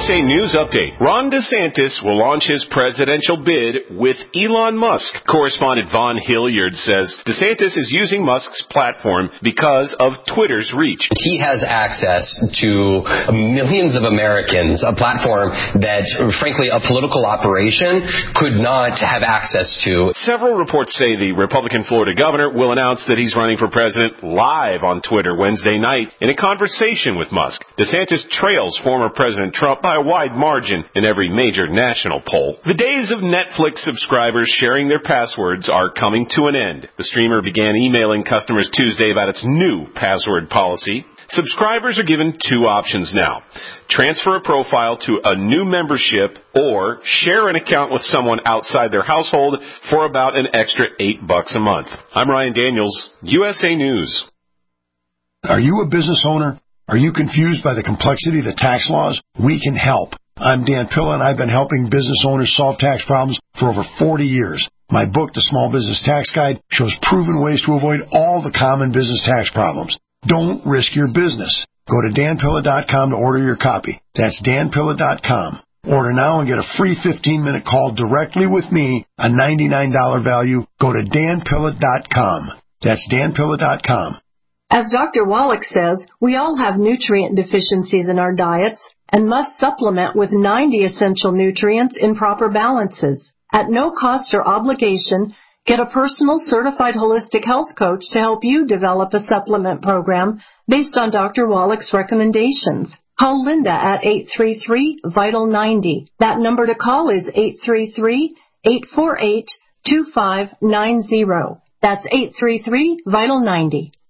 USA News Update. Ron DeSantis will launch his presidential bid with Elon Musk. Correspondent Vaughn Hilliard says DeSantis is using Musk's platform because of Twitter's reach. He has access to millions of Americans, a platform that, frankly, a political operation could not have access to. Several reports say the Republican Florida governor will announce that he's running for president live on Twitter Wednesday night in a conversation with Musk. DeSantis trails former President Trump by a wide margin in every major national poll. The days of Netflix subscribers sharing their passwords are coming to an end. The streamer began emailing customers Tuesday about its new password policy. Subscribers are given two options now: transfer a profile to a new membership or share an account with someone outside their household for about an extra $8 a month. I'm Ryan Daniels, USA News. Are you a business owner? Are you confused by the complexity of the tax laws? We can help. I'm Dan Pilla, and I've been helping business owners solve tax problems for over 40 years. My book, The Small Business Tax Guide, shows proven ways to avoid all the common business tax problems. Don't risk your business. Go to danpilla.com to order your copy. That's danpilla.com. Order now and get a free 15-minute call directly with me, a $99 value. Go to danpilla.com. That's danpilla.com. As Dr. Wallach says, we all have nutrient deficiencies in our diets and must supplement with 90 essential nutrients in proper balances. At no cost or obligation, get a personal certified holistic health coach to help you develop a supplement program based on Dr. Wallach's recommendations. Call Linda at 833-VITAL-90. That number to call is 833-848-2590. That's 833-VITAL-90.